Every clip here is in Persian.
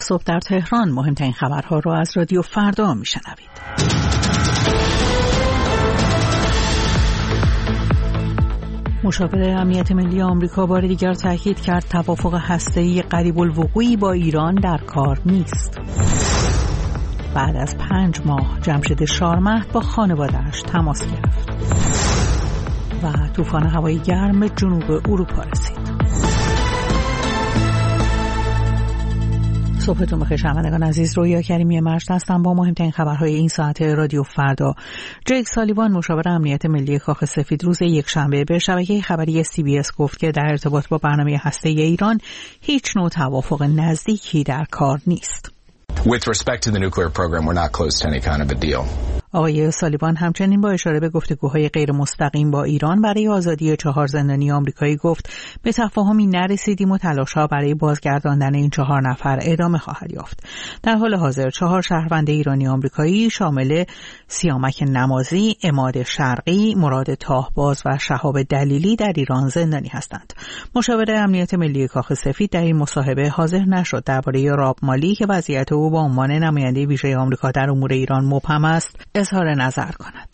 صبح در تهران مهمترین خبرها را از رادیو فردا میشنوید. مشاور امنیت ملی آمریکا بار دیگر تاکید کرد توافق هسته‌ای قریب الوقوعی با ایران در کار نیست. بعد از 5 ماه جمشید شارمهد با خانواده‌اش تماس گرفت و طوفان هوایی گرم به جنوب اروپا رسید. صبحتون بخیر شنوندگان عزیز، رویا کریمی مجد هستم با مهمترین خبرهای این ساعت رادیو فردا. جیک سالیوان مشاور امنیت ملی کاخ سفید روز یکشنبه به شبکه خبری CBS گفت که در ارتباط با برنامه هسته‌ای ایران هیچ نوع توافق نزدیکی در کار نیست. With respect to the nuclear program, we're not close to any kind of a deal. آقای سالیوان همچنین با اشاره به گفتگوهای غیر مستقیم با ایران برای آزادی 4 زندانی آمریکایی گفت به تفاهمی نرسیدیم و تلاش‌ها برای بازگرداندن این 4 نفر ادامه خواهد یافت. در حال حاضر 4 شهروند ایرانی آمریکایی شامل سیامک نمازی، عماد شرقی، مراد تاهباز و شهاب دلیلی در ایران زندانی هستند. مشاور امنیت ملی کاخ سفید در این مصاحبه حاضر نشد درباره راب مالی که وضعیت او با عنوان نماینده ویژه آمریکا در امور ایران مبهم است اظهار نظر کند.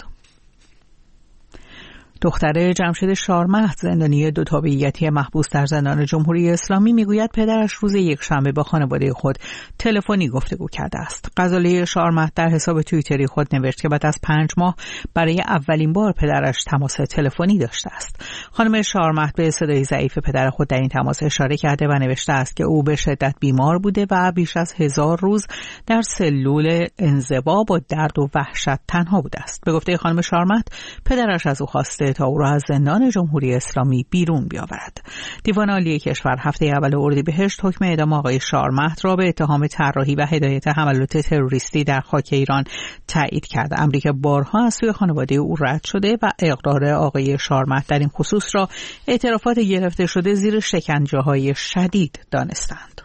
دختر جمشید شارمهد زندانی 2 تابعیتی محبوس در زندان جمهوری اسلامی میگوید پدرش روز یکشنبه با خانواده خود تلفنی گفتگو کرده است. غزاله شارمهد در حساب توییتری خود نوشت که بعد از 5 ماه برای اولین بار پدرش تماس تلفنی داشته است. خانم شارمهد به صدای ضعیف پدر خود در این تماس اشاره کرده و نوشته است که او به شدت بیمار بوده و بیش از 1000 روز در سلول انزوا با درد و وحشت تنها بوده است. به گفته خانم شارمهد پدرش از او خواسته تا او را از زندان جمهوری اسلامی بیرون بیاورد. دیوان عالی کشور هفته اول اردیبهشت حکم اعدام آقای شارمهد را به اتهام طراحی و هدایت حملات تروریستی در خاک ایران تایید کرد. امری که بارها از سوی خانواده او رد شده و اقرار آقای شارمهد در این خصوص را اعترافات گرفته شده زیر شکنجه‌های شدید دانستند.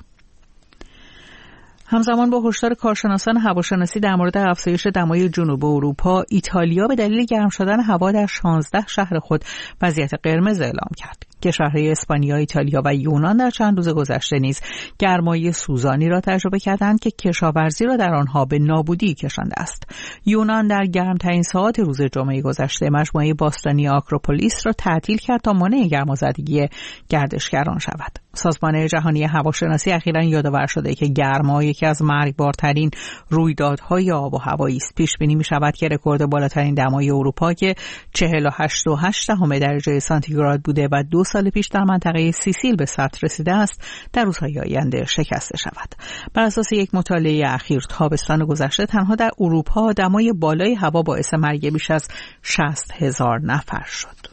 همزمان با هشدار کارشناسان هواشناسی در مورد افزایش دمای جنوب اروپا، ایتالیا به دلیل گرم شدن هوا در 16 شهر خود وضعیت قرمز اعلام کرد. کشورهای اسپانیا، ایتالیا و یونان در چند روز گذشته نیز گرمای سوزانی را تجربه کردند که کشاورزی را در آنها به نابودی کشانده است. یونان در گرمترین ساعات روز جمعه گذشته مجموعه باستانی آکروپولیس را تعطیل کرد تا مانع گرمازدگی گردشگران شود. سازمان جهانی هواشناسی اخیراً یادآور شده که گرما یکی از مرگبارترین رویدادهای آب و هوایی است. پیش بینی می‌شود که رکورد بالاترین دمای اروپا که 48.8 درجه سانتیگراد بوده و 2 سال پیش در منطقه سیسیل به سطح رسیده است، در روزهای آینده شکسته شود. بر اساس یک مطالعه اخیر تابستان گذشته تنها در اروپا دمای بالای هوا باعث مرگ بیش از 60,000 نفر شد.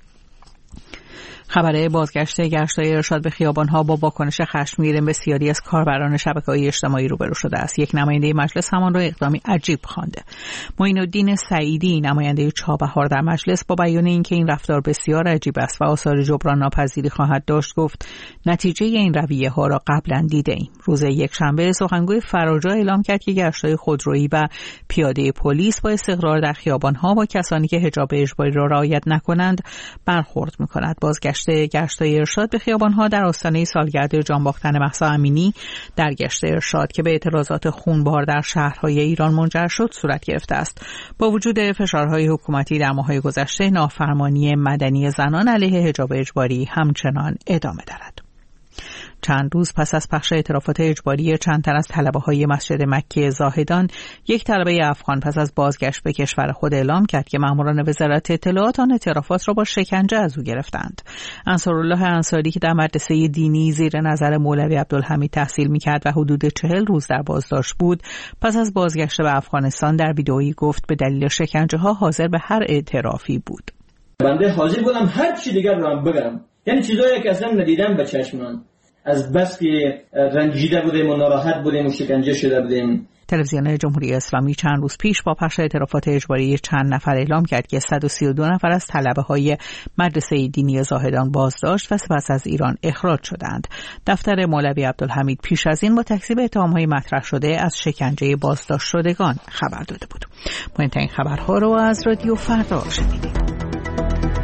خبر بازگشت گشت‌های ارشاد به خیابان‌ها با واکنش خشمگین بسیاری از کاربران شبکه‌های اجتماعی روبرو شده است. یک نماینده مجلس همان را اقدامی عجیب خوانده. معین الدین سعیدی نماینده چابهار در مجلس با بیان اینکه این رفتار بسیار عجیب است و آثار جبران ناپذیری خواهد داشت گفت نتیجه این رویه‌ها را قبلا دیده‌ایم. روز یکشنبه سخنگوی فراجا اعلام کرد که گشت‌های خودرویی و پیاده پلیس با استقرار در خیابان‌ها با کسانی که حجاب اجباری را رعایت نکنند برخورد می‌کند. گشت‌های ارشاد به خیابان‌ها در آستانه سالگرد جانباختن مهسا امینی در گشت ارشاد که به اعتراضات خونبار در شهرهای ایران منجر شد صورت گرفته است. با وجود فشارهای حکومتی در ماه‌های گذشته، نافرمانی مدنی زنان علیه حجاب اجباری همچنان ادامه دارد. چند روز پس از پخش اعترافات اجباری چند تن از طلبه‌های مسجد مکی زاهدان، یک طلبه افغان پس از بازگشت به کشور خود اعلام کرد که ماموران وزارت اطلاعات آن اعترافات را با شکنجه از او گرفتند. انصارالله انصاری که در مدرسه دینی زیر نظر مولوی عبدالحمید تحصیل می‌کرد و حدود 40 روز در بازداشت بود، پس از بازگشت به افغانستان در ویدئویی گفت به دلیل شکنجه‌ها حاضر به هر اعترافی بود. بنده حاضر بودم هر چی دیگر رو هم بگم، یعنی چیزایی که اصلا ندیدم به چشمم، از بس که رنجیده بودیم و ناراحت بودیم و شکنجه شده بودیم. تلویزیون جمهوری اسلامی چند روز پیش با پخش اعترافات اجباری چند نفر اعلام کرد که 132 نفر از طلبه‌های مدرسه دینی زاهدان بازداشت و سپس از ایران اخراج شدند. دفتر مولوی عبدالحمید پیش از این با تکذیب اتهام‌های مطرح شده از شکنجه بازداشت شدگان خبر داده بود. مهمترین خبرها رو از رادیو فردا شنیدید.